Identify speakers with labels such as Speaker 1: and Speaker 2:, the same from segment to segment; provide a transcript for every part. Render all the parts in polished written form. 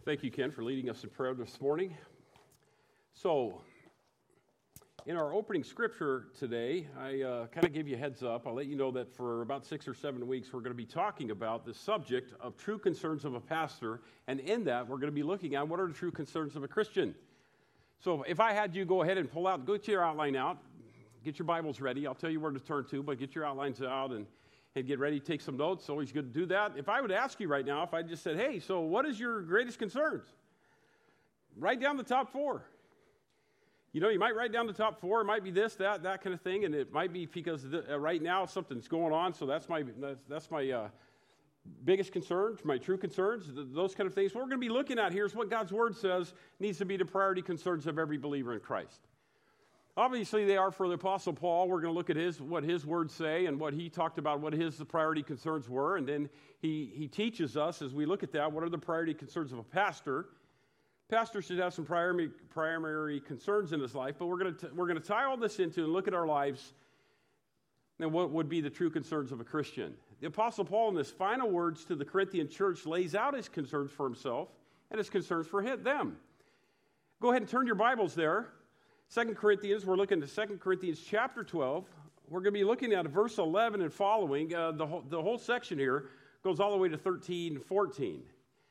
Speaker 1: Thank you, Ken, for leading us in prayer this morning. So, in our opening scripture today, I kind of give you a heads up. I'll let you know that for about 6 or 7 weeks, we're going to be talking about the subject of true concerns of a pastor. And in that, we're going to be looking at what are the true concerns of a Christian. So, if I had you go ahead and go get your outline out, get your Bibles ready. I'll tell you where to turn to, but get your outlines out and get ready to take some notes. It's always good to do that. If I would ask you right now, if I just said, hey, so what is your greatest concerns? Write down the top 4. You know, you might write down the top 4. It might be this, that kind of thing, and it might be because right now something's going on, so that's my biggest concerns, my true concerns, those kind of things. What we're going to be looking at here is what God's Word says needs to be the priority concerns of every believer in Christ. Obviously, they are for the Apostle Paul. We're going to look at what his words say and what he talked about, what his priority concerns were. And then he teaches us, as we look at that, what are the priority concerns of a pastor. Pastor should have some primary concerns in his life, but we're going to tie all this into and look at our lives and what would be the true concerns of a Christian. The Apostle Paul, in his final words to the Corinthian church, lays out his concerns for himself and his concerns for them. Go ahead and turn your Bibles there. 2 Corinthians, we're looking at 2 Corinthians chapter 12. We're going to be looking at verse 11 and following. The whole section here goes all the way to 13 and 14.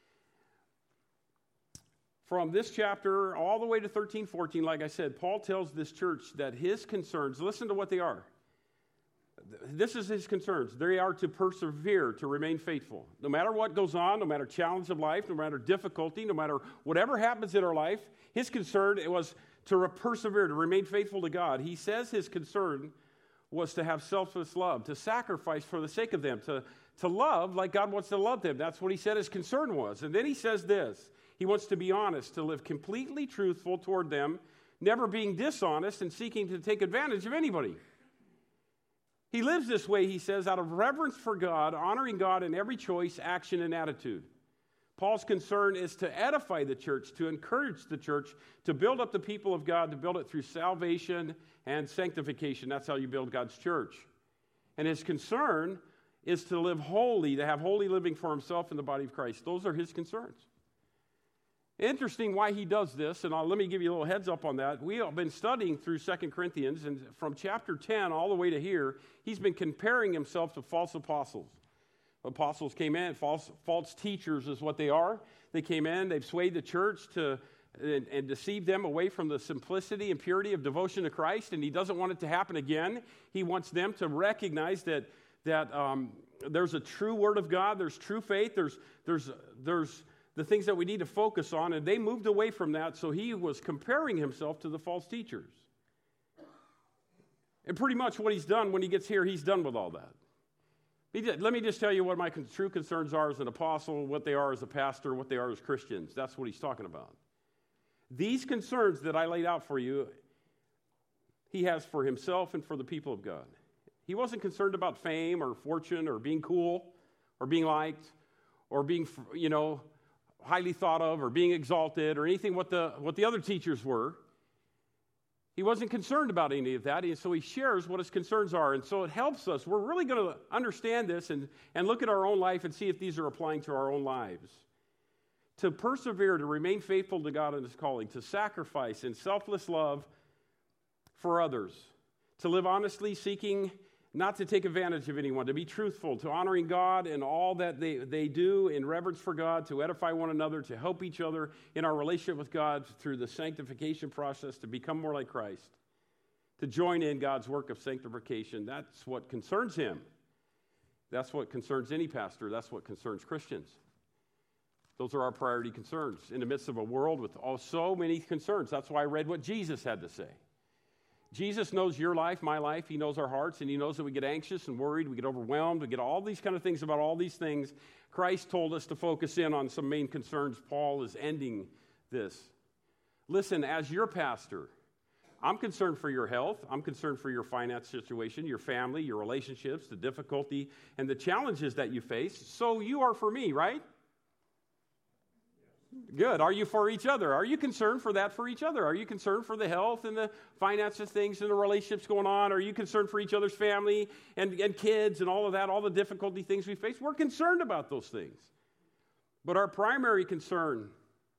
Speaker 1: From this chapter all the way to 13, 14, like I said, Paul tells this church that his concerns, listen to what they are. This is his concerns. They are to persevere, to remain faithful. No matter what goes on, no matter challenge of life, no matter difficulty, no matter whatever happens in our life, his concern was to persevere, to remain faithful to God. He says his concern was to have selfless love, to sacrifice for the sake of them, to love like God wants to love them. That's what he said his concern was. And then he says this. He wants to be honest, to live completely truthful toward them, never being dishonest and seeking to take advantage of anybody. He lives this way, he says, out of reverence for God, honoring God in every choice, action, and attitude. Paul's concern is to edify the church, to encourage the church, to build up the people of God, to build it through salvation and sanctification. That's how you build God's church. And his concern is to live holy, to have holy living for himself in the body of Christ. Those are his concerns. Interesting why he does this, and let me give you a little heads up on that. We have been studying through 2 Corinthians, and from chapter 10 all the way to here, he's been comparing himself to false apostles. Apostles came in, false teachers is what they are. They came in, they've swayed the church and deceived them away from the simplicity and purity of devotion to Christ, and he doesn't want it to happen again. He wants them to recognize that there's a true word of God, there's true faith, there's the things that we need to focus on, and they moved away from that, so he was comparing himself to the false teachers. And pretty much what he's done when he gets here, he's done with all that. Let me just tell you what my true concerns are as an apostle, what they are as a pastor, what they are as Christians. That's what he's talking about. These concerns that I laid out for you, he has for himself and for the people of God. He wasn't concerned about fame or fortune or being cool or being liked or being, highly thought of or being exalted or anything what the other teachers were. He wasn't concerned about any of that, and so he shares what his concerns are, and so it helps us. We're really going to understand this and look at our own life and see if these are applying to our own lives. To persevere, to remain faithful to God and his calling, to sacrifice in selfless love for others, to live honestly, seeking not to take advantage of anyone, to be truthful, to honoring God in all that they do in reverence for God, to edify one another, to help each other in our relationship with God through the sanctification process, to become more like Christ, to join in God's work of sanctification. That's what concerns him. That's what concerns any pastor. That's what concerns Christians. Those are our priority concerns in the midst of a world with so many concerns. That's why I read what Jesus had to say. Jesus knows your life, my life. He knows our hearts, and he knows that we get anxious and worried, we get overwhelmed, we get all these kind of things about all these things. Christ told us to focus in on some main concerns. Paul is ending this. Listen, as your pastor, I'm concerned for your health. I'm concerned for your finance situation, your family, your relationships, the difficulty, and the challenges that you face. So you are for me, right? Good. Are you for each other? Are you concerned for that for each other? Are you concerned for the health and the finances things and the relationships going on? Are you concerned for each other's family and kids and all of that, all the difficulty things we face? We're concerned about those things. But our primary concern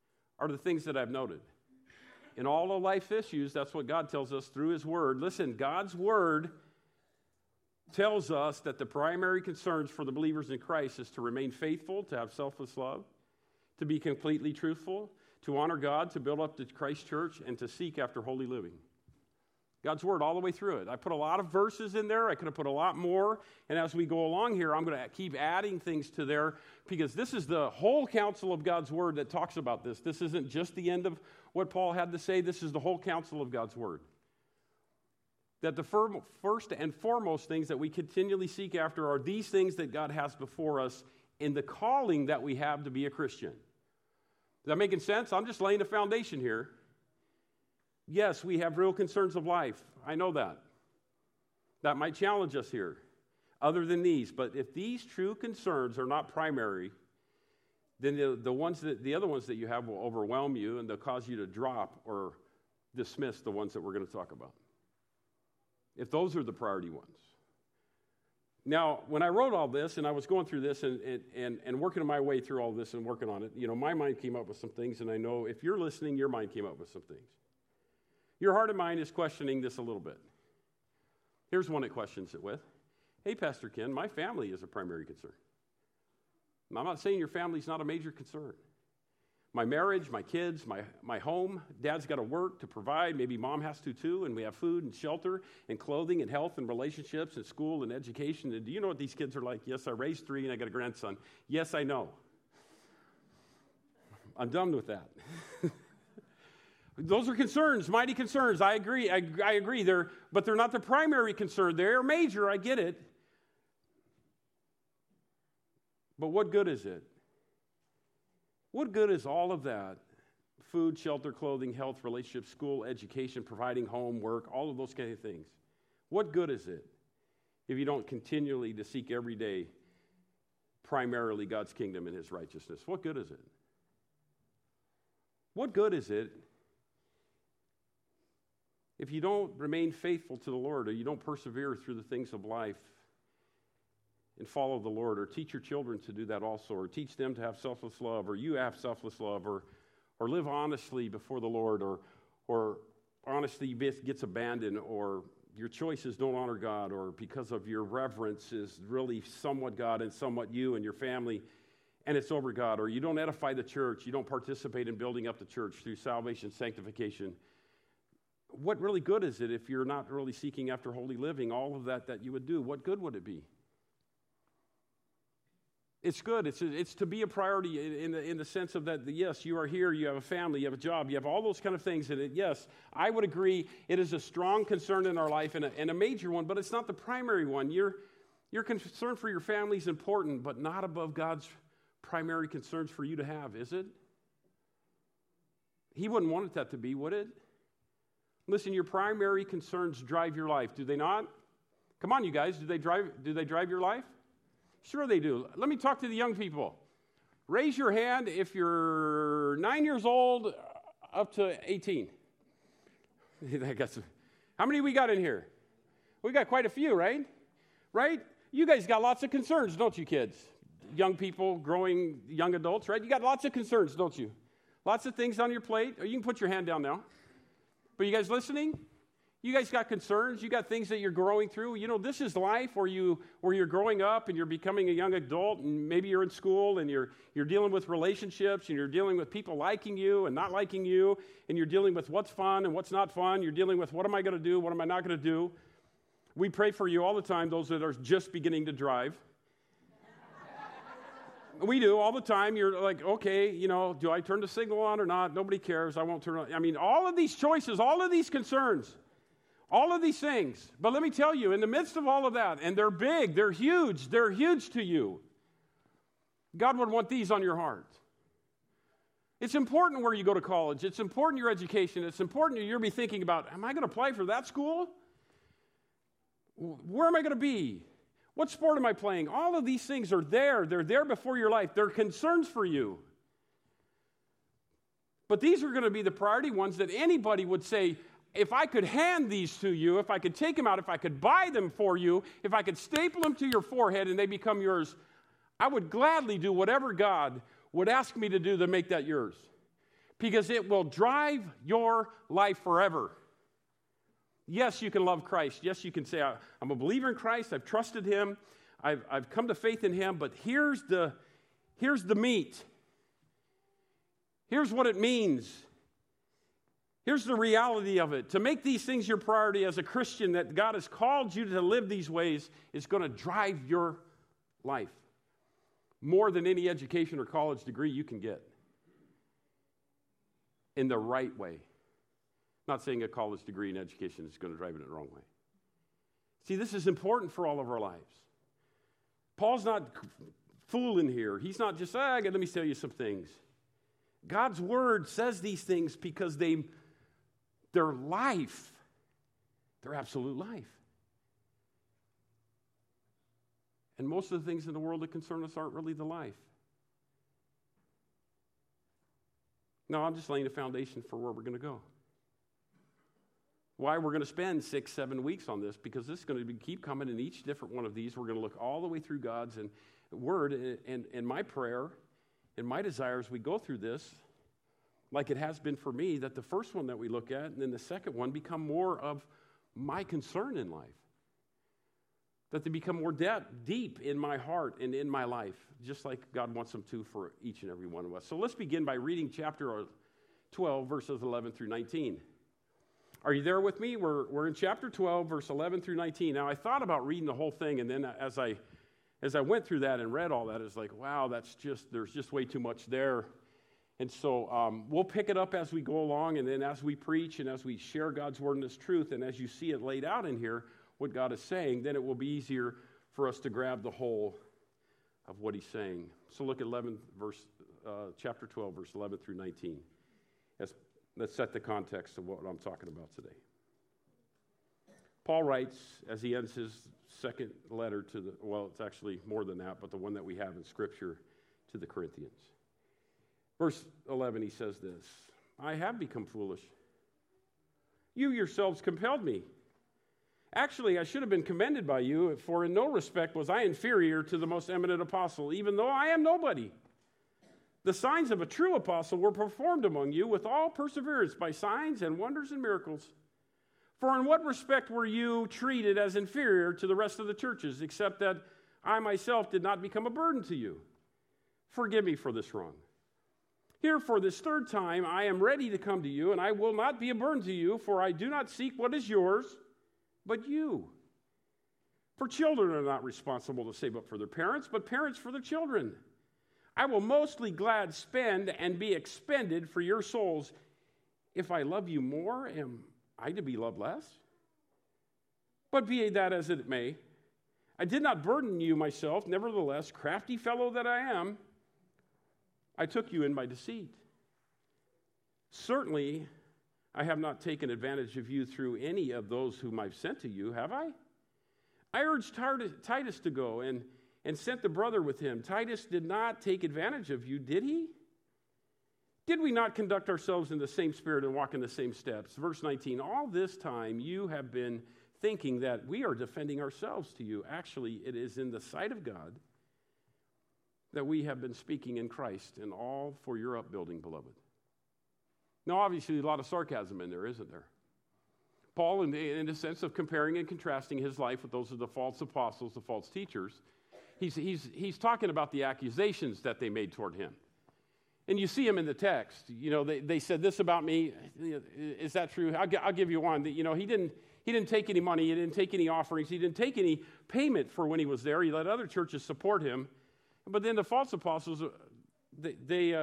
Speaker 1: are the things that I've noted. In all of life's issues, that's what God tells us through His Word. Listen, God's Word tells us that the primary concerns for the believers in Christ is to remain faithful, to have selfless love, to be completely truthful, to honor God, to build up the Christ church, and to seek after holy living. God's Word all the way through it. I put a lot of verses in there. I could have put a lot more. And as we go along here, I'm going to keep adding things to there because this is the whole counsel of God's Word that talks about this. This isn't just the end of what Paul had to say. This is the whole counsel of God's Word. That the first and foremost things that we continually seek after are these things that God has before us in the calling that we have to be a Christian. Is that making sense? I'm just laying a foundation here. Yes, we have real concerns of life. I know that. That might challenge us here, other than these. But if these true concerns are not primary, then the other ones that you have will overwhelm you, and they'll cause you to drop or dismiss the ones that we're going to talk about. If those are the priority ones. Now, when I wrote all this, and I was going through this and working my way through all this and working on it, my mind came up with some things, and I know if you're listening, your mind came up with some things. Your heart and mind is questioning this a little bit. Here's one it questions it with. Hey, Pastor Ken, my family is a primary concern. I'm not saying your family's not a major concern. My marriage, my kids, my home, Dad's got to work to provide. Maybe Mom has to too, and we have food and shelter and clothing and health and relationships and school and education. And do you know what these kids are like? Yes, I raised 3 and I got a grandson. Yes, I know. I'm done with that. Those are concerns, mighty concerns. I agree. I agree. But they're not the primary concern. They're major. I get it. But what good is it? What good is all of that? Food, shelter, clothing, health, relationships, school, education, providing home, work, all of those kind of things. What good is it if you don't continually to seek every day primarily God's kingdom and His righteousness? What good is it? What good is it if you don't remain faithful to the Lord, or you don't persevere through the things of life and follow the Lord, or teach your children to do that also, or teach them to have selfless love, or you have selfless love, or live honestly before the Lord, or honesty gets abandoned, or your choices don't honor God, or because of your reverence is really somewhat God and somewhat you and your family, and it's over God, or you don't edify the church, you don't participate in building up the church through salvation, sanctification. What really good is it if you're not really seeking after holy living, all of that you would do? What good would it be? It's good. It's to be a priority in the sense of that, yes, you are here, you have a family, you have a job, you have all those kind of things. And yes, I would agree it is a strong concern in our life and a major one, but it's not the primary one. Your concern for your family is important, but not above God's primary concerns for you to have, is it? He wouldn't want that to be, would it? Listen, your primary concerns drive your life, do they not? Come on, you guys, do they drive your life? Sure they do. Let me talk to the young people. Raise your hand if you're 9 years old up to 18. How many we got in here? We got quite a few, right? Right? You guys got lots of concerns, don't you, kids? Young people, growing young adults, right? You got lots of concerns, don't you? Lots of things on your plate. Or you can put your hand down now. But you guys listening? You guys got concerns. You got things that you're growing through. This is life where you're growing up and you're becoming a young adult, and maybe you're in school and you're dealing with relationships, and you're dealing with people liking you and not liking you, and you're dealing with what's fun and what's not fun. You're dealing with what am I going to do, what am I not going to do. We pray for you all the time, those that are just beginning to drive. We do all the time. You're like, okay, do I turn the signal on or not? Nobody cares. I won't turn it on. I mean, all of these choices, all of these concerns, all of these things. But let me tell you, in the midst of all of that, and they're big, they're huge to you, God would want these on your heart. It's important where you go to college. It's important your education. It's important you'll be thinking about, am I going to apply for that school? Where am I going to be? What sport am I playing? All of these things are there. They're there before your life. They're concerns for you. But these are going to be the priority ones that anybody would say, if I could hand these to you, if I could take them out, if I could buy them for you, if I could staple them to your forehead and they become yours, I would gladly do whatever God would ask me to do to make that yours. because it will drive your life forever. Yes, you can love Christ. Yes, you can say, I'm a believer in Christ. I've trusted him. I've come to faith in him. But here's the meat. Here's what it means. Here's the reality of it. To make these things your priority as a Christian, that God has called you to live these ways, is going to drive your life more than any education or college degree you can get in the right way. Not saying a college degree in education is going to drive it in the wrong way. See, this is important for all of our lives. Paul's not fooling here. He's not just, let me tell you some things. God's word says these things because they're life. They're absolute life. And most of the things in the world that concern us aren't really the life. No, I'm just laying a foundation for where we're going to go. Why we're going to spend 6-7 weeks on this, because this is going to keep coming in each different one of these. We're going to look all the way through God's word, and my prayer and my desire as we go through this, like it has been for me, that the first one that we look at and then the second one become more of my concern in life. That they become more deep in my heart and in my life, just like God wants them to for each and every one of us. So let's begin by reading chapter 12, verses 11 through 19. Are you there with me? We're in chapter 12, verse 11 through 19. Now, I thought about reading the whole thing, and then as I went through that and read all that, it's like, wow, there's just way too much there. And so we'll pick it up as we go along, and then as we preach and as we share God's word and His truth, and as you see it laid out in here, what God is saying, then it will be easier for us to grab the whole of what He's saying. So look at chapter 12, verse 11 through 19. Let's set the context of what I'm talking about today. Paul writes, as he ends his second letter it's actually more than that, but the one that we have in Scripture, to the Corinthians. Verse 11, he says this, I have become foolish. You yourselves compelled me. Actually, I should have been commended by you, for in no respect was I inferior to the most eminent apostle, even though I am nobody. The signs of a true apostle were performed among you with all perseverance by signs and wonders and miracles. For in what respect were you treated as inferior to the rest of the churches, except that I myself did not become a burden to you? Forgive me for this wrong. Here, for this third time, I am ready to come to you, and I will not be a burden to you, for I do not seek what is yours, but you. For children are not responsible to save up for their parents, but parents for their children. I will mostly glad spend and be expended for your souls. If I love you more, am I to be loved less? But be that as it may, I did not burden you myself. Nevertheless, crafty fellow that I am, I took you in my deceit. Certainly, I have not taken advantage of you through any of those whom I've sent to you, have I? I urged Titus to go and sent the brother with him. Titus did not take advantage of you, did he? Did we not conduct ourselves in the same spirit and walk in the same steps? Verse 19, all this time you have been thinking that we are defending ourselves to you. Actually, it is in the sight of God that we have been speaking in Christ, and all for your upbuilding, beloved. Now, obviously, a lot of sarcasm in there, isn't there? Paul, in the sense of comparing and contrasting his life with those of the false apostles, the false teachers, he's talking about the accusations that they made toward him. And you see him in the text. You know, they said this about me. Is that true? I'll give you one. You know, he didn't take any money. He didn't take any offerings. He didn't take any payment for when he was there. He let other churches support him. But then the false apostles, they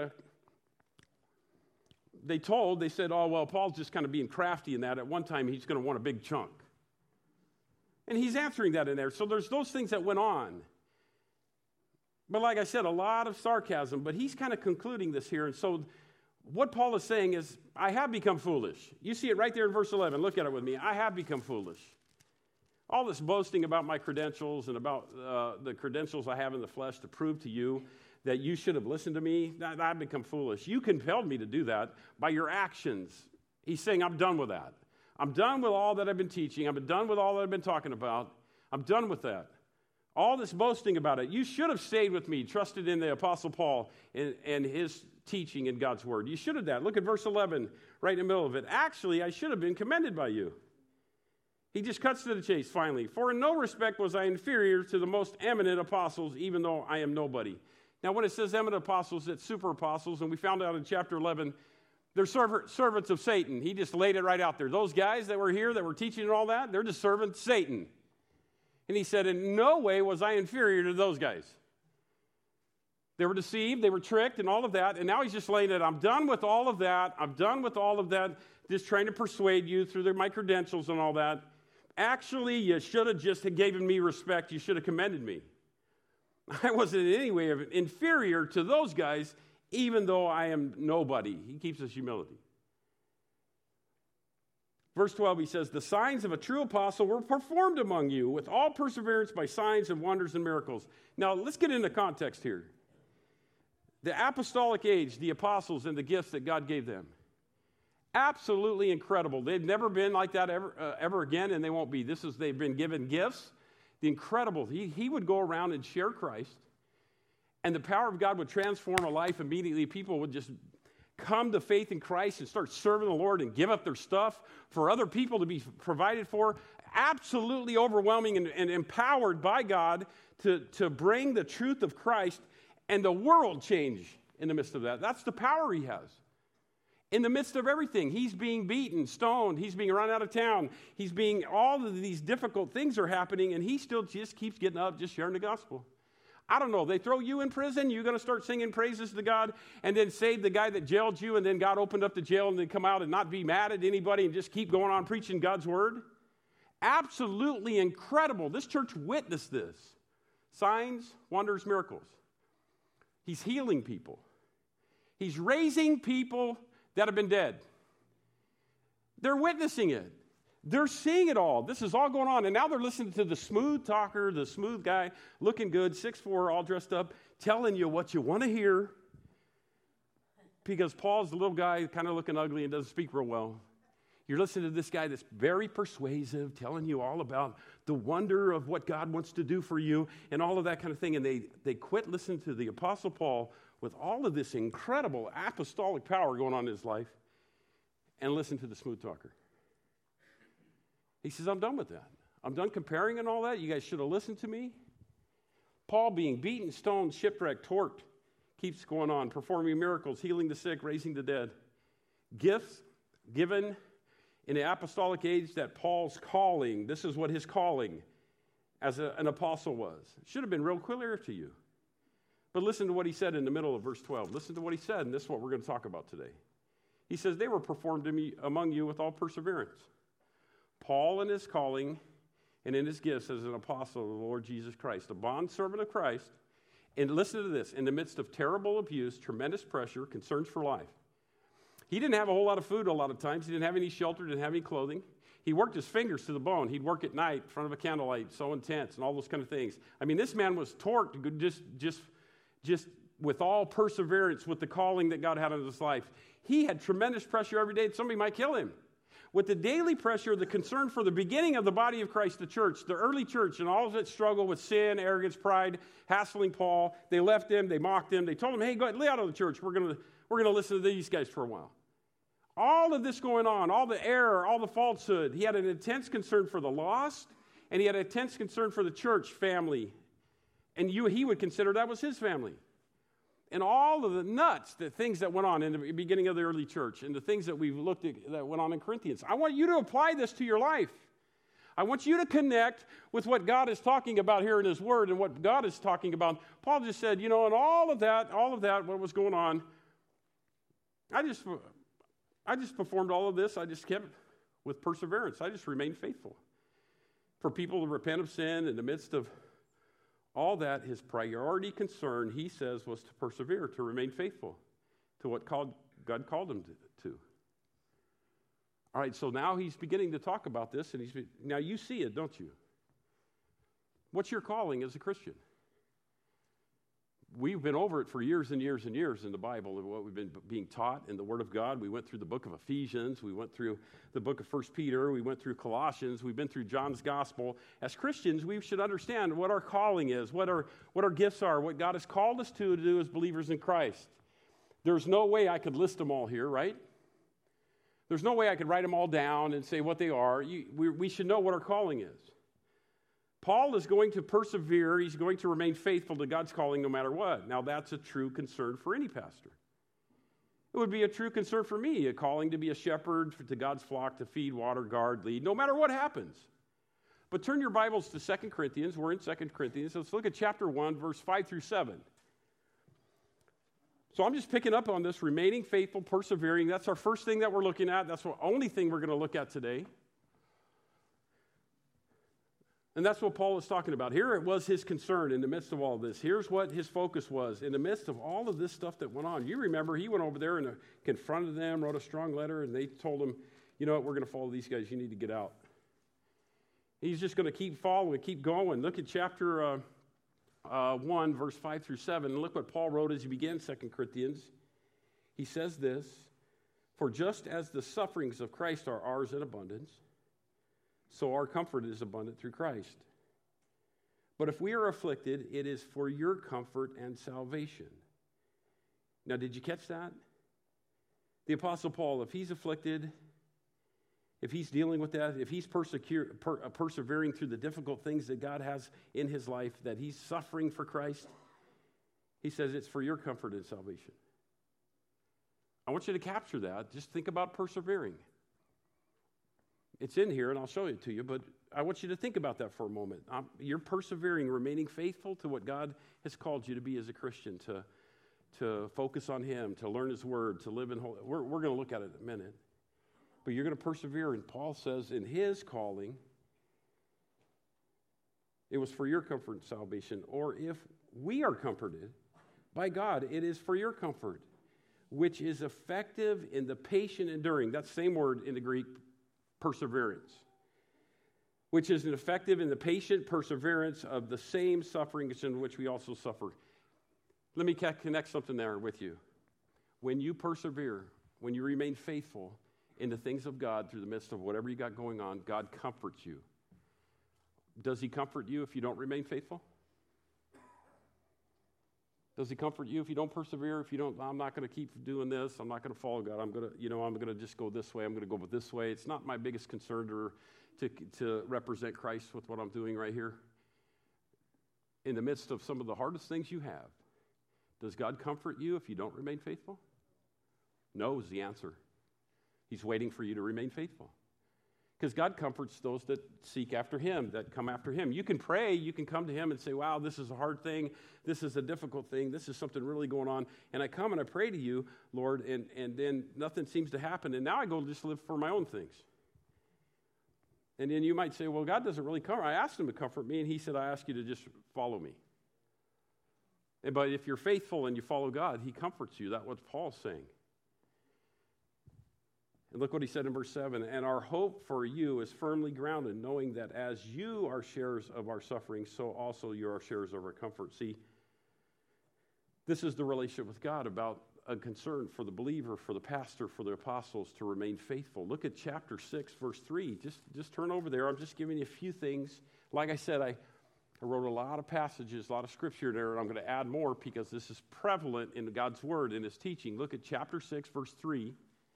Speaker 1: said, oh, well, Paul's just kind of being crafty in that. At one time, he's going to want a big chunk. And he's answering that in there. So there's those things that went on. But like I said, a lot of sarcasm. But he's kind of concluding this here. And so what Paul is saying is, I have become foolish. You see it right there in verse 11. Look at it with me. I have become foolish. All this boasting about my credentials and about the credentials I have in the flesh to prove to you that you should have listened to me, I've become foolish. You compelled me to do that by your actions. He's saying, I'm done with that. I'm done with all that I've been teaching. I'm done with all that I've been talking about. I'm done with that. All this boasting about it. You should have stayed with me, trusted in the Apostle Paul and his teaching in God's word. You should have that. Look at verse 11, right in the middle of it. Actually, I should have been commended by you. He just cuts to the chase, finally. For in no respect was I inferior to the most eminent apostles, even though I am nobody. Now, when it says eminent apostles, it's super apostles, and we found out in chapter 11, they're servants of Satan. He just laid it right out there. Those guys that were here, that were teaching and all that, they're just serving Satan. And he said, in no way was I inferior to those guys. They were deceived, they were tricked, and all of that. And now he's just laying it, I'm done with all of that. I'm done with all of that, just trying to persuade you through my credentials and all that. Actually, you should have just given me respect. You should have commended me. I wasn't in any way inferior to those guys, even though I am nobody. He keeps his humility. Verse 12, he says, the signs of a true apostle were performed among you with all perseverance by signs and wonders and miracles. Now, let's get into context here. The apostolic age, the apostles and the gifts that God gave them. Absolutely incredible. They've never been like that ever again, and they won't be. They've been given gifts. The incredible. He would go around and share Christ, and the power of God would transform a life immediately. People would just come to faith in Christ and start serving the Lord and give up their stuff for other people to be provided for. Absolutely overwhelming and empowered by God to bring the truth of Christ and the world change in the midst of that. That's the power he has. In the midst of everything, he's being beaten, stoned, he's being run out of town, all of these difficult things are happening, and he still just keeps getting up, just sharing the gospel. I don't know, they throw you in prison, you're going to start singing praises to God, and then save the guy that jailed you, and then God opened up the jail, and then come out and not be mad at anybody, and just keep going on preaching God's word? Absolutely incredible. This church witnessed this. Signs, wonders, miracles. He's healing people. He's raising people that have been dead. They're witnessing it. They're seeing it all. This is all going on. And now they're listening to the smooth talker, the smooth guy, looking good, 6'4", all dressed up, telling you what you want to hear. Because Paul's the little guy, kind of looking ugly and doesn't speak real well. You're listening to this guy that's very persuasive, telling you all about the wonder of what God wants to do for you and all of that kind of thing. And they quit listening to the Apostle Paul with all of this incredible apostolic power going on in his life and listen to the smooth talker. He says, I'm done with that. I'm done comparing and all that. You guys should have listened to me. Paul being beaten, stoned, shipwrecked, torqued, keeps going on, performing miracles, healing the sick, raising the dead. Gifts given in the apostolic age that Paul's calling, this is what his calling as an apostle was. It should have been real clear to you. But listen to what he said in the middle of verse 12. Listen to what he said, and this is what we're going to talk about today. He says, they were performed among you with all perseverance. Paul in his calling and in his gifts as an apostle of the Lord Jesus Christ, a bondservant of Christ, and listen to this, in the midst of terrible abuse, tremendous pressure, concerns for life. He didn't have a whole lot of food a lot of times. He didn't have any shelter, didn't have any clothing. He worked his fingers to the bone. He'd work at night in front of a candlelight, sewing tents and all those kind of things. I mean, this man was torqued just with all perseverance with the calling that God had on his life. He had tremendous pressure every day that somebody might kill him. With the daily pressure, the concern for the beginning of the body of Christ, the church, the early church, and all of its struggle with sin, arrogance, pride, hassling Paul, they left him, they mocked him, they told him, hey, go ahead, lay out of the church. We're going to listen to these guys for a while. All of this going on, all the error, all the falsehood. He had an intense concern for the lost, and he had an intense concern for the church family. And he would consider that was his family. And all of the things that went on in the beginning of the early church, and the things that we've looked at that went on in Corinthians. I want you to apply this to your life. I want you to connect with what God is talking about here in his word and what God is talking about. Paul just said, and all of that, what was going on, I just performed all of this. I just kept with perseverance. I just remained faithful. For people to repent of sin in the midst of all that, his priority concern, he says, was to persevere, to remain faithful to what God called him to. All right, so now he's beginning to talk about this, and now you see it, don't you? What's your calling as a Christian? we've been over it for years and years and years in the Bible, and what we've been being taught in the Word of God. We went through the book of Ephesians. We went through the book of 1 Peter. We went through Colossians. We've been through John's Gospel. As Christians, we should understand what our calling is, what our gifts are, what God has called us to do as believers in Christ. There's no way I could list them all here, right? There's no way I could write them all down and say what they are. We should know what our calling is. Paul is going to persevere. He's going to remain faithful to God's calling no matter what. Now, that's a true concern for any pastor. It would be a true concern for me, a calling to be a shepherd to God's flock, to feed, water, guard, lead, no matter what happens. But turn your Bibles to 2 Corinthians. We're in 2 Corinthians. Let's look at chapter 1, verse 5 through 7. So I'm just picking up on this, remaining faithful, persevering. That's our first thing that we're looking at. That's the only thing we're going to look at today. And that's what Paul is talking about. Here it was his concern in the midst of all of this. Here's what his focus was in the midst of all of this stuff that went on. You remember he went over there and confronted them, wrote a strong letter, and they told him, you know what, we're going to follow these guys. You need to get out. He's just going to keep following, keep going. Look at chapter 1, verse 5 through 7. And look what Paul wrote as he began 2 Corinthians. He says this, "For just as the sufferings of Christ are ours in abundance, so our comfort is abundant through Christ. But if we are afflicted, it is for your comfort and salvation." Now, did you catch that? The Apostle Paul, if he's afflicted, if he's dealing with that, if he's persevering through the difficult things that God has in his life, that he's suffering for Christ, he says it's for your comfort and salvation. I want you to capture that. Just think about persevering. It's in here, and I'll show it to you, but I want you to think about that for a moment. You're persevering, remaining faithful to what God has called you to be as a Christian, to focus on Him, to learn His Word, to live in holy. We're going to look at it in a minute. But you're going to persevere, and Paul says in his calling, it was for your comfort and salvation. Or if we are comforted by God, it is for your comfort, which is effective in the patient enduring. That same word in the Greek, perseverance, which is an effective in the patient perseverance of the same sufferings in which we also suffer. Let me connect something there with you. When you persevere, when you remain faithful in the things of God through the midst of whatever you got going on, God comforts you. Does He comfort you if you don't remain faithful? Does He comfort you if you don't persevere? If you don't, I'm not going to keep doing this. I'm not going to follow God. I'm going to just go this way. I'm going to go this way. It's not my biggest concern to represent Christ with what I'm doing right here. In the midst of some of the hardest things you have, does God comfort you if you don't remain faithful? No is the answer. He's waiting for you to remain faithful. Because God comforts those that seek after Him, that come after Him. You can pray, you can come to Him and say, wow, this is a hard thing, this is a difficult thing, this is something really going on. And I come and I pray to you, Lord, and then nothing seems to happen. And now I go just live for my own things. And then you might say, well, God doesn't really comfort. I asked Him to comfort me, and He said, I ask you to just follow me. But if you're faithful and you follow God, He comforts you. That's what Paul's saying. And look what he said in verse 7, "And our hope for you is firmly grounded, knowing that as you are sharers of our suffering, so also you are sharers of our comfort." See, this is the relationship with God, about a concern for the believer, for the pastor, for the apostles to remain faithful. Look at chapter 6, verse 3. Just turn over there. I'm just giving you a few things. Like I said, I wrote a lot of passages, a lot of scripture there, and I'm going to add more because this is prevalent in God's word, in His teaching. Look at chapter 6, verse 3.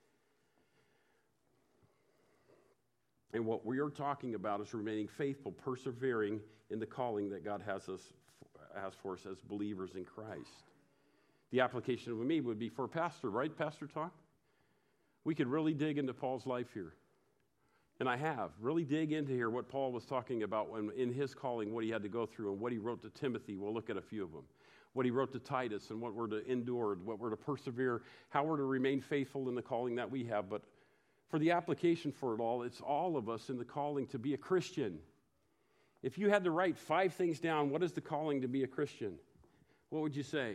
Speaker 1: And what we are talking about is remaining faithful, persevering in the calling that God has for us as believers in Christ. The application of me would be for a pastor, right, Pastor Tom? We could really dig into Paul's life here. And I have. Really dig into here what Paul was talking about when in his calling, what he had to go through, and what he wrote to Timothy. We'll look at a few of them. What he wrote to Titus, and what we're to endure, what we're to persevere, how we're to remain faithful in the calling that we have. But for the application for it all, it's all of us in the calling to be a Christian. If you had to write 5 things down, what is the calling to be a Christian? What would you say?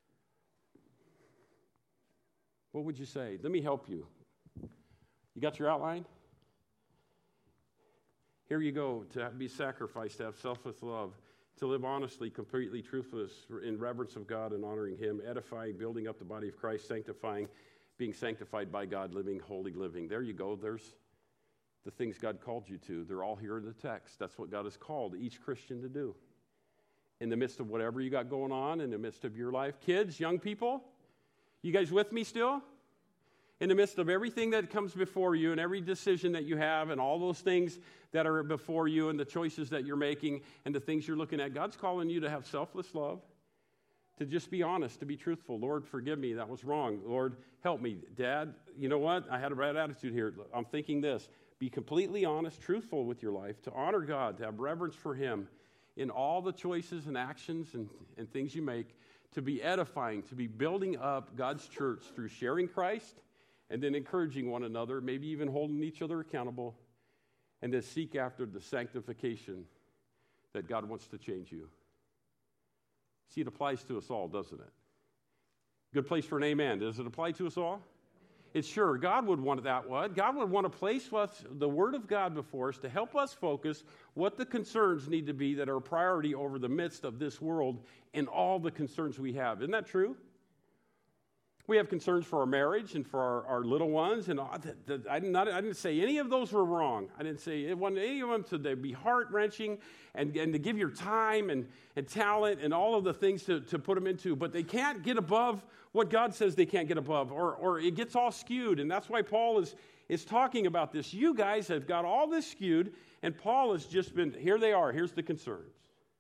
Speaker 1: What would you say? Let me help you. You got your outline? Here you go. To be sacrificed, to have selfless love, to live honestly, completely truthfulness, in reverence of God and honoring Him, edifying, building up the body of Christ, sanctifying, being sanctified by God, living holy living. There you go. There's the things God called you to. They're all here in the text. That's what God has called each Christian to do. In the midst of whatever you got going on, in the midst of your life. Kids, young people, you guys with me still? In the midst of everything that comes before you and every decision that you have and all those things that are before you and the choices that you're making and the things you're looking at, God's calling you to have selfless love, to just be honest, to be truthful. Lord, forgive me. That was wrong. Lord, help me. Dad, you know what? I had a bad attitude here. I'm thinking this. Be completely honest, truthful with your life, to honor God, to have reverence for Him in all the choices and actions and things you make, to be edifying, to be building up God's church through sharing Christ, and then encouraging one another, maybe even holding each other accountable, and then seek after the sanctification that God wants to change you. See, it applies to us all, doesn't it? Good place for an amen. Does it apply to us all? It's sure. God would want that one. God would want to place the Word of God before us to help us focus what the concerns need to be that are a priority over the midst of this world and all the concerns we have. Isn't that true? We have concerns for our marriage and for our little ones, and I didn't say any of those were wrong. I didn't say any of them to be heart-wrenching and to give your time and talent and all of the things to put them into, but they can't get above what God says they can't get above, or it gets all skewed, and that's why Paul is talking about this. You guys have got all this skewed, and Paul has just been, here they are, here's the concerns.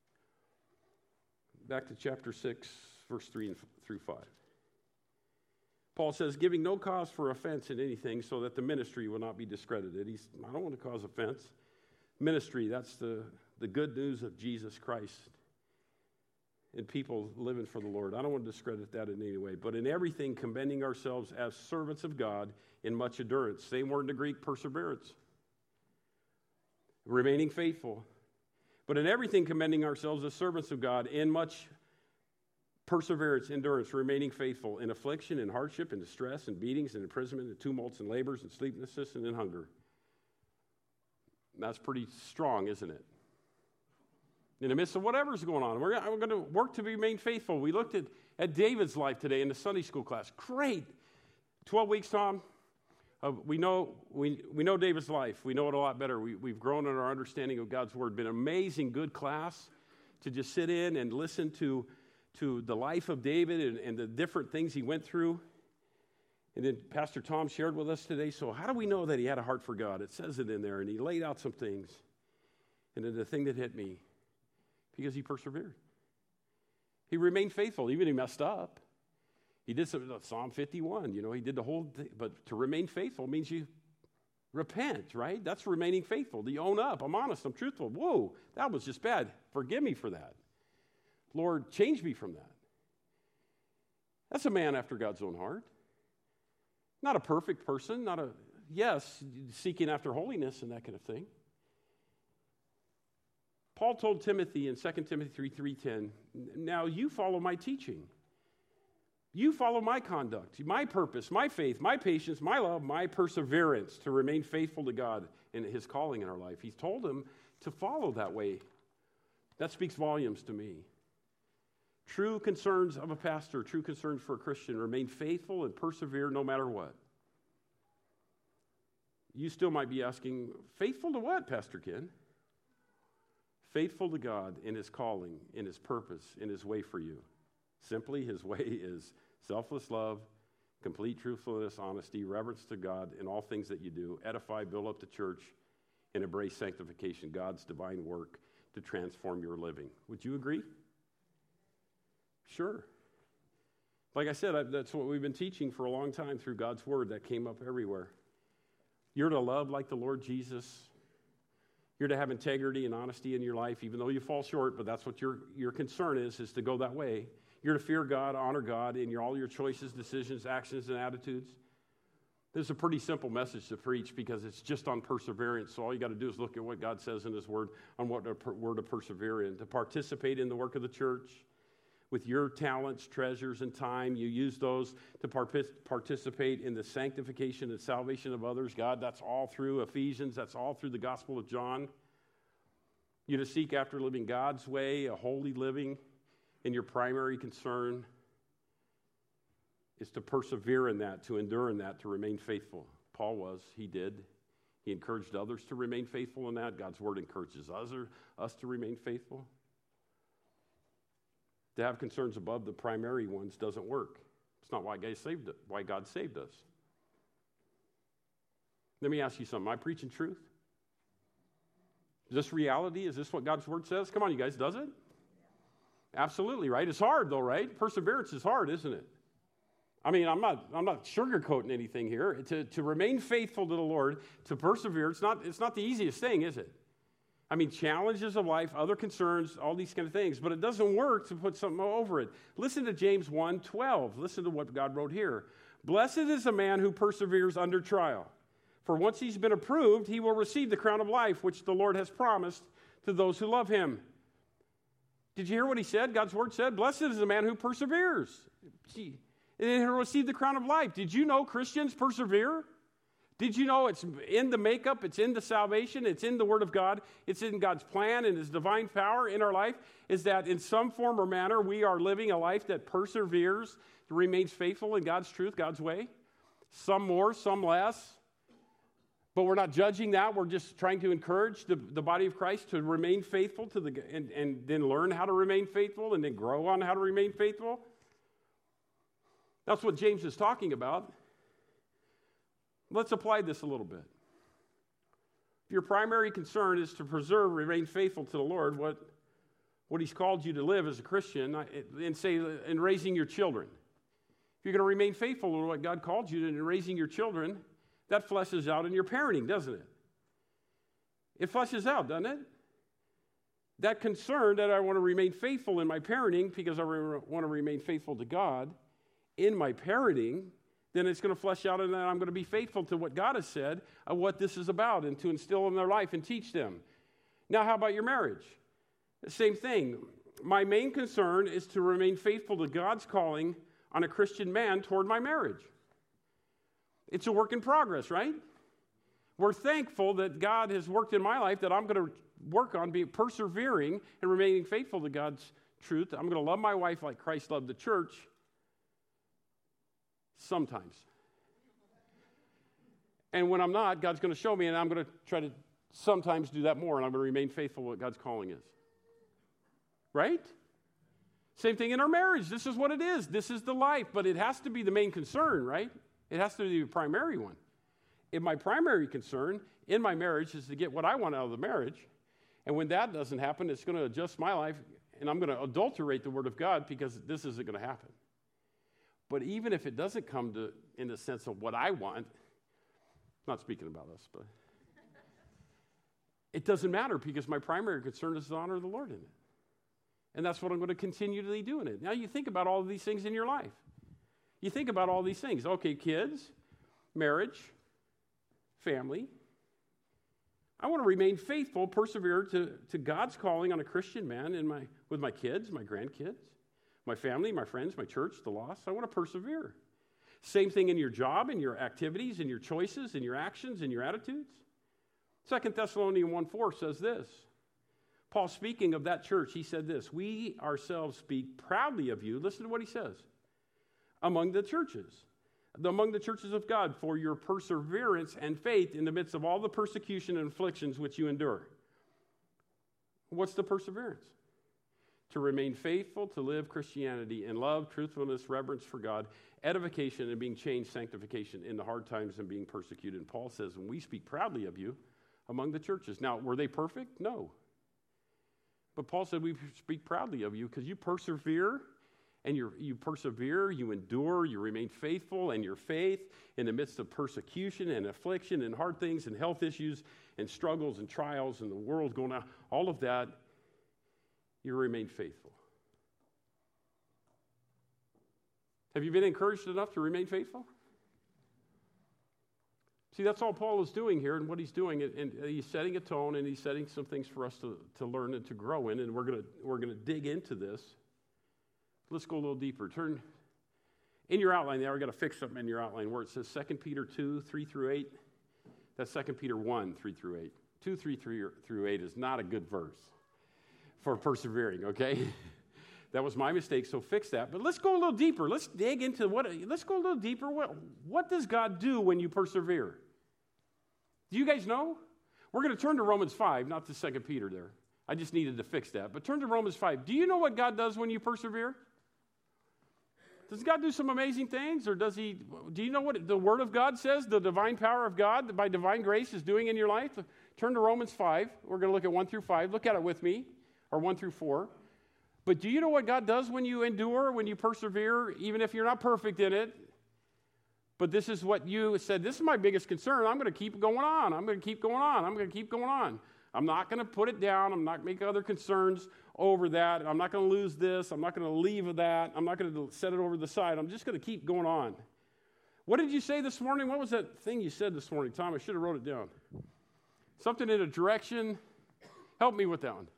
Speaker 1: Back to chapter 6, verse 3 through 5. Paul says, giving no cause for offense in anything so that the ministry will not be discredited. I don't want to cause offense. Ministry, that's the good news of Jesus Christ and people living for the Lord. I don't want to discredit that in any way. But in everything, commending ourselves as servants of God in much endurance. Same word in the Greek, perseverance. Remaining faithful. But in everything, commending ourselves as servants of God in much perseverance, endurance, remaining faithful in affliction and hardship and distress and beatings and imprisonment and tumults and labors and sleeplessness and in hunger. That's pretty strong, isn't it? In the midst of whatever's going on, we're going to work to remain faithful. We looked at David's life today in the Sunday school class. Great. 12 weeks, Tom. We know David's life. We know it a lot better. We've grown in our understanding of God's Word. Been an amazing, good class to just sit in and listen to the life of David and the different things he went through. And then Pastor Tom shared with us today, so how do we know that he had a heart for God? It says it in there, and he laid out some things. And then the thing that hit me, because he persevered. He remained faithful, even he messed up. He did Psalm 51, he did the whole thing. But to remain faithful means you repent, right? That's remaining faithful. Do you own up? I'm honest, I'm truthful. Whoa, that was just bad. Forgive me for that. Lord, change me from that. That's a man after God's own heart. Not a perfect person, seeking after holiness and that kind of thing. Paul told Timothy in 2 Timothy 3:10, now you follow my teaching. You follow my conduct, my purpose, my faith, my patience, my love, my perseverance to remain faithful to God and His calling in our life. He's told him to follow that way. That speaks volumes to me. True concerns of a pastor, true concerns for a Christian, remain faithful and persevere no matter what. You still might be asking, faithful to what, Pastor Ken? Faithful to God in His calling, in His purpose, in His way for you. Simply, His way is selfless love, complete truthfulness, honesty, reverence to God in all things that you do, edify, build up the church, and embrace sanctification, God's divine work to transform your living. Would you agree? Sure. Like I said, that's what we've been teaching for a long time through God's Word. That came up everywhere. You're to love like the Lord Jesus. You're to have integrity and honesty in your life, even though you fall short, but that's what your concern is to go that way. You're to fear God, honor God in all your choices, decisions, actions, and attitudes. This is a pretty simple message to preach because it's just on perseverance. So all you got to do is look at what God says in His Word on what we're to persevere in, to participate in the work of the church. With your talents, treasures, and time, you use those to participate in the sanctification and salvation of others. God, that's all through Ephesians. That's all through the Gospel of John. you to seek after living God's way, a holy living, and your primary concern is to persevere in that, to endure in that, to remain faithful. Paul was. He did. He encouraged others to remain faithful in that. God's word encourages us to remain faithful. To have concerns above the primary ones doesn't work. It's not why God saved us. Let me ask you something. Am I preaching truth? Is this reality? Is this what God's word says? Come on, you guys, does it? Absolutely, right? It's hard, though, right? Perseverance is hard, isn't it? I mean, I'm not sugarcoating anything here. To remain faithful to the Lord, to persevere, it's not the easiest thing, is it? I mean, challenges of life, other concerns, all these kind of things, but it doesn't work to put something over it. Listen to James 1:12. Listen to what God wrote here. Blessed is a man who perseveres under trial. For once he's been approved, he will receive the crown of life, which the Lord has promised to those who love him. Did you hear what he said? God's word said, blessed is the man who perseveres. And he'll receive the crown of life. Did you know Christians persevere? Did you know it's in the makeup, it's in the salvation, it's in the Word of God, it's in God's plan and His divine power in our life, is that in some form or manner we are living a life that perseveres, remains faithful in God's truth, God's way? Some more, some less. But we're not judging that. We're just trying to encourage the body of Christ to remain faithful and then learn how to remain faithful and then grow on how to remain faithful. That's what James is talking about. Let's apply this a little bit. If your primary concern is to preserve, remain faithful to the Lord, what He's called you to live as a Christian, and say in raising your children. If you're going to remain faithful to what God called you to in raising your children, that fleshes out in your parenting, doesn't it? It fleshes out, doesn't it? That concern that I want to remain faithful in my parenting because I want to remain faithful to God in my parenting, then it's going to flesh out and then I'm going to be faithful to what God has said of what this is about and to instill in their life and teach them. Now, how about your marriage? The same thing. My main concern is to remain faithful to God's calling on a Christian man toward my marriage. It's a work in progress, right? We're thankful that God has worked in my life, that I'm going to work on being persevering and remaining faithful to God's truth. I'm going to love my wife like Christ loved the church. Sometimes. And when I'm not, God's going to show me, and I'm going to try to sometimes do that more, and I'm going to remain faithful to what God's calling is. Right? Same thing in our marriage. This is what it is. This is the life, but it has to be the main concern, right? It has to be the primary one. If my primary concern in my marriage is to get what I want out of the marriage, and when that doesn't happen, it's going to adjust my life, and I'm going to adulterate the Word of God because this isn't going to happen. But even if it doesn't come to in the sense of what I want, not speaking about us, but it doesn't matter because my primary concern is to honor the Lord in it. And that's what I'm going to continually do in it. Now you think about all of these things in your life. You think about all these things. Okay, kids, marriage, family. I want to remain faithful, persevere to God's calling on a Christian man with my kids, my grandkids. My family, my friends, my church, the lost. I want to persevere. Same thing in your job, in your activities, in your choices, in your actions, in your attitudes. 2 Thessalonians 1:4 says this. Paul, speaking of that church, he said this. We ourselves speak proudly of you. Listen to what he says. Among the churches of God, for your perseverance and faith in the midst of all the persecution and afflictions which you endure. What's the perseverance? To remain faithful, to live Christianity in love, truthfulness, reverence for God, edification, and being changed, sanctification in the hard times and being persecuted. And Paul says, when we speak proudly of you among the churches. Now, were they perfect? No. But Paul said, we speak proudly of you because you persevere, and you persevere, you endure, you remain faithful, and your faith in the midst of persecution and affliction and hard things and health issues and struggles and trials and the world going on, all of that, you remain faithful. Have you been encouraged enough to remain faithful? See, that's all Paul is doing here, and what he's doing, and he's setting a tone, and he's setting some things for us to learn and to grow in, and we're gonna dig into this. Let's go a little deeper. Turn in your outline there. We've got to fix something in your outline where it says 2 Peter 2, 3 through 8. That's 2 Peter 1, 3 through 8. 2, 3 through 8 is not a good verse. for persevering, okay? That was my mistake, so fix that. But let's go a little deeper. Let's dig into let's go a little deeper. What does God do when you persevere? Do you guys know? We're going to turn to Romans 5, not to 2 Peter there. I just needed to fix that. But turn to Romans 5. Do you know what God does when you persevere? Does God do some amazing things? Or do you know what the Word of God says, the divine power of God by divine grace is doing in your life? Turn to Romans 5. We're going to look at 1 through 5. Look at it with me, or 1 through 4. But do you know what God does when you endure, when you persevere, even if you're not perfect in it? But this is what you said, this is my biggest concern. I'm going to keep going on. I'm going to keep going on. I'm going to keep going on. I'm not going to put it down. I'm not going to make other concerns over that. I'm not going to lose this. I'm not going to leave that. I'm not going to set it over the side. I'm just going to keep going on. What did you say this morning? What was that thing you said this morning, Tom? I should have wrote it down. Something in a direction. Help me with that one.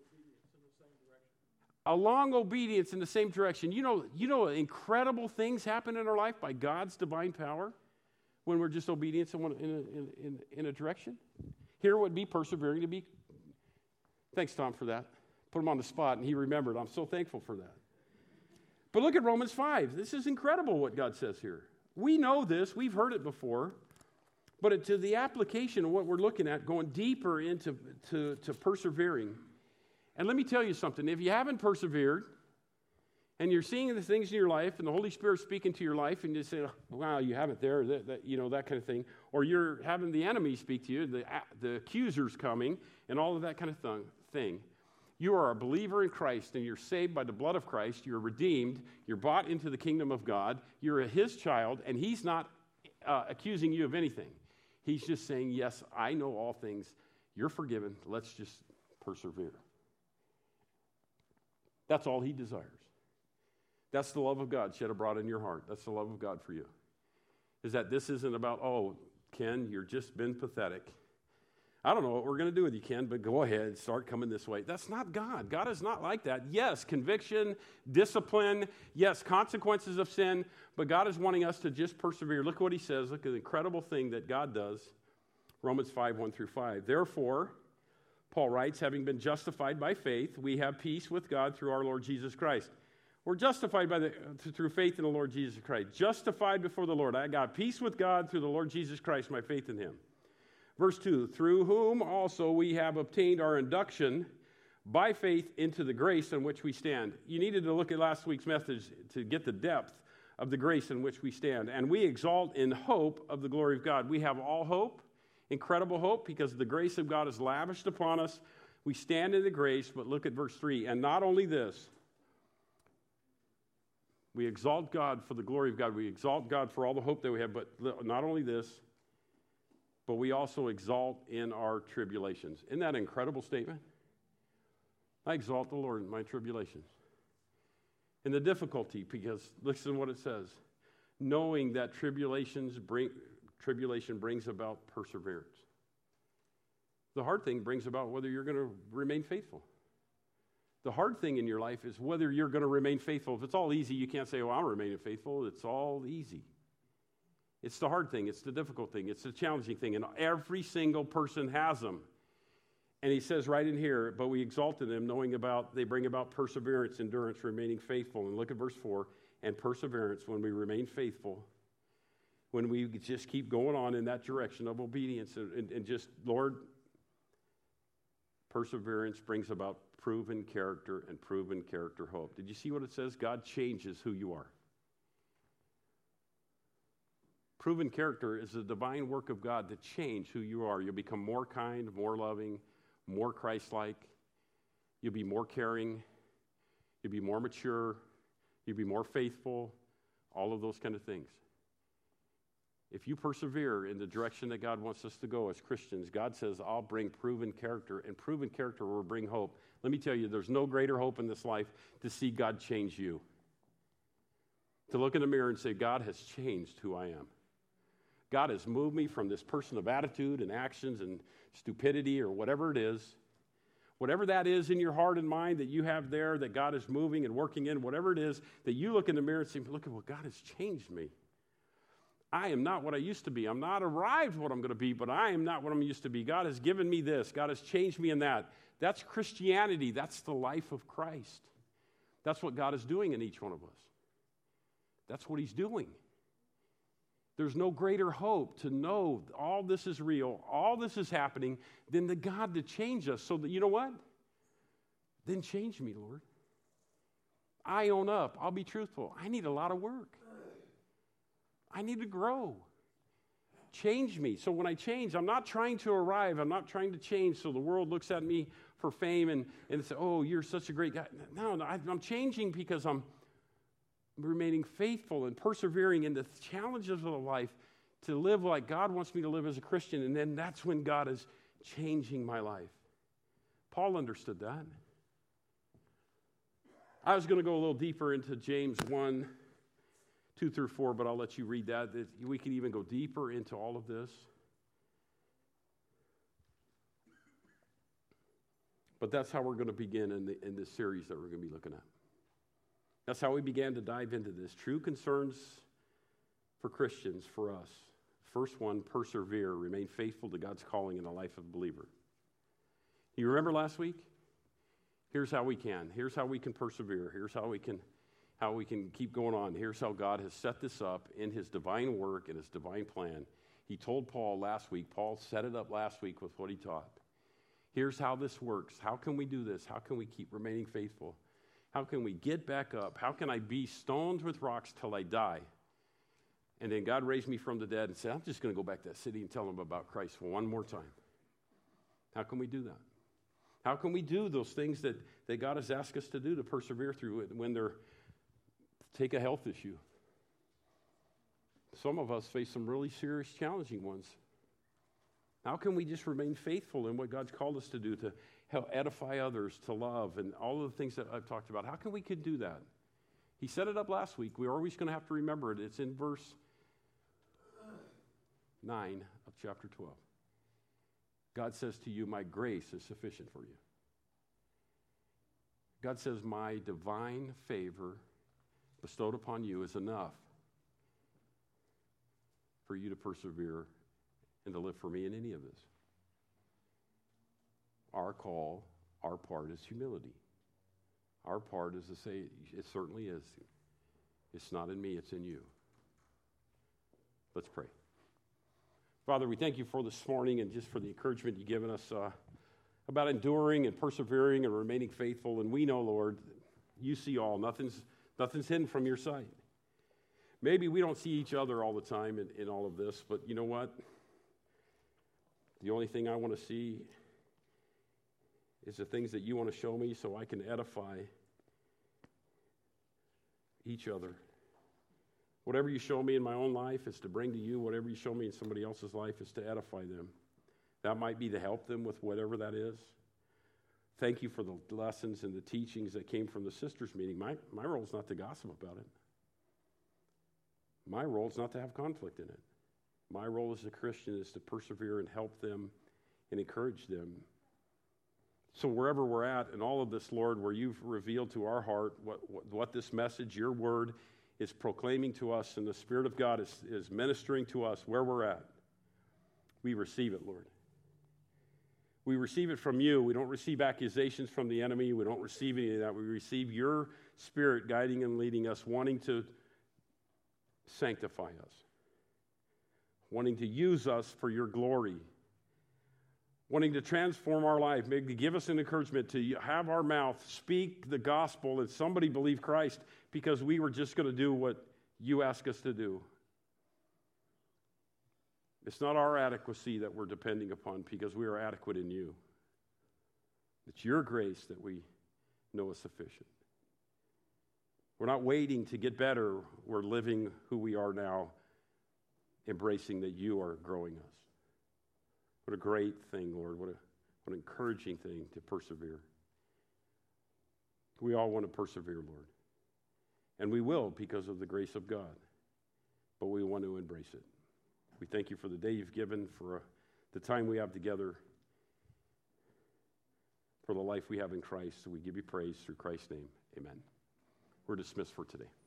Speaker 1: Along obedience in the same direction. You know, incredible things happen in our life by God's divine power when we're just obedient in a direction. Here would be persevering to be. Thanks, Tom, for that. Put him on the spot, and he remembered. I'm so thankful for that. But look at Romans 5. This is incredible what God says here. We know this. We've heard it before. But to the application of what we're looking at, going deeper into to persevering. And let me tell you something. If you haven't persevered, and you're seeing the things in your life, and the Holy Spirit speaking to your life, and you say, oh, wow, you haven't there, that kind of thing. Or you're having the enemy speak to you, the accuser's coming, and all of that kind of thing. You are a believer in Christ, and you're saved by the blood of Christ. You're redeemed. You're bought into the kingdom of God. You're His child, and He's not accusing you of anything. He's just saying, yes, I know all things. You're forgiven. Let's just persevere. That's all He desires. That's the love of God shed abroad in your heart. That's the love of God for you. Is that this isn't about, oh, Ken, you've just been pathetic. I don't know what we're going to do with you, Ken, but go ahead, start coming this way. That's not God. God is not like that. Yes, conviction, discipline, yes, consequences of sin, but God is wanting us to just persevere. Look what He says. Look at the incredible thing that God does. Romans 5, 1 through 5. Therefore, Paul writes, having been justified by faith, we have peace with God through our Lord Jesus Christ. We're justified through faith in the Lord Jesus Christ. Justified before the Lord. I got peace with God through the Lord Jesus Christ, my faith in Him. Verse 2, through whom also we have obtained our induction by faith into the grace in which we stand. You needed to look at last week's message to get the depth of the grace in which we stand. And we exalt in hope of the glory of God. We have all hope, incredible hope, because the grace of God is lavished upon us. We stand in the grace, but look at verse 3. And not only this, we exalt God for the glory of God. We exalt God for all the hope that we have, but not only this, but we also exalt in our tribulations. Isn't that an incredible statement? I exalt the Lord in my tribulations. In the difficulty, because listen to what it says. Knowing that tribulation brings about perseverance. The hard thing brings about whether you're going to remain faithful. The hard thing in your life is whether you're going to remain faithful. If it's all easy, you can't say, I'm remaining faithful. It's all easy. It's the hard thing. It's the difficult thing. It's the challenging thing. And every single person has them. And he says right in here, but we exalt in them, knowing they bring about perseverance, endurance, remaining faithful. And look at verse 4. And perseverance, when we remain faithful, when we just keep going on in that direction of obedience and just, Lord, perseverance brings about proven character and proven character hope. Did you see what it says? God changes who you are. Proven character is the divine work of God to change who you are. You'll become more kind, more loving, more Christ-like. You'll be more caring. You'll be more mature. You'll be more faithful. All of those kind of things. If you persevere in the direction that God wants us to go as Christians, God says, I'll bring proven character, and proven character will bring hope. Let me tell you, there's no greater hope in this life to see God change you. To look in the mirror and say, God has changed who I am. God has moved me from this person of attitude and actions and stupidity or whatever it is. Whatever that is in your heart and mind that you have there that God is moving and working in, whatever it is, that you look in the mirror and say, look at what God has changed me. I am not what I used to be. I'm not arrived what I'm going to be, but I am not what I'm used to be. God has given me this. God has changed me in that. That's Christianity. That's the life of Christ. That's what God is doing in each one of us. That's what he's doing. There's no greater hope to know all this is real, all this is happening, than the God to change us. So that, you know what? Then change me, Lord. I own up. I'll be truthful. I need a lot of work. I need to grow. Change me. So when I change, I'm not trying to arrive. I'm not trying to change so the world looks at me for fame and say, oh, you're such a great guy. No, I'm changing because I'm remaining faithful and persevering in the challenges of life to live like God wants me to live as a Christian. And then that's when God is changing my life. Paul understood that. I was going to go a little deeper into James 1, 2 through 4, but I'll let you read that. We can even go deeper into all of this. But that's how we're going to begin in this series that we're going to be looking at. That's how we began to dive into this. True concerns for Christians, for us. First one, persevere, remain faithful to God's calling in the life of a believer. You remember last week? Here's how we can. Here's how we can persevere. Here's how we can keep going on. Here's how God has set this up in his divine work and his divine plan. He told Paul last week. Paul set it up last week with what he taught. Here's how this works. How can we do this? How can we keep remaining faithful? How can we get back up? How can I be stoned with rocks till I die? And then God raised me from the dead and said, I'm just going to go back to that city and tell them about Christ one more time. How can we do that? How can we do those things that God has asked us to do to persevere through it when take a health issue? Some of us face some really serious, challenging ones. How can we just remain faithful in what God's called us to do, to help edify others, to love, and all of the things that I've talked about? How can we do that? He set it up last week. We're always going to have to remember it. It's in verse 9 of chapter 12. God says to you, my grace is sufficient for you. God says, my divine favor bestowed upon you is enough for you to persevere and to live for me in any of this. Our call, our part is humility. Our part is to say, it certainly is. It's not in me, it's in you. Let's pray. Father, we thank you for this morning and just for the encouragement you've given us about enduring and persevering and remaining faithful. And we know, Lord, you see all. Nothing's hidden from your sight. Maybe we don't see each other all the time in all of this, but you know what? The only thing I want to see is the things that you want to show me so I can edify each other. Whatever you show me in my own life is to bring to you. Whatever you show me in somebody else's life is to edify them. That might be to help them with whatever that is. Thank you for the lessons and the teachings that came from the sisters' meeting. My role is not to gossip about it. My role is not to have conflict in it. My role as a Christian is to persevere and help them and encourage them. So wherever we're at in all of this, Lord, where you've revealed to our heart what this message, your word, is proclaiming to us, and the Spirit of God is ministering to us where we're at, we receive it, Lord. We receive it from you. We don't receive accusations from the enemy. We don't receive any of that. We receive your Spirit guiding and leading us, wanting to sanctify us, wanting to use us for your glory, wanting to transform our life, maybe give us an encouragement to have our mouth speak the gospel and somebody believe Christ because we were just going to do what you ask us to do. It's not our adequacy that we're depending upon because we are adequate in you. It's your grace that we know is sufficient. We're not waiting to get better. We're living who we are now, embracing that you are growing us. What a great thing, Lord. What an encouraging thing to persevere. We all want to persevere, Lord. And we will because of the grace of God. But we want to embrace it. We thank you for the day you've given, for the time we have together, for the life we have in Christ. So we give you praise through Christ's name. Amen. We're dismissed for today.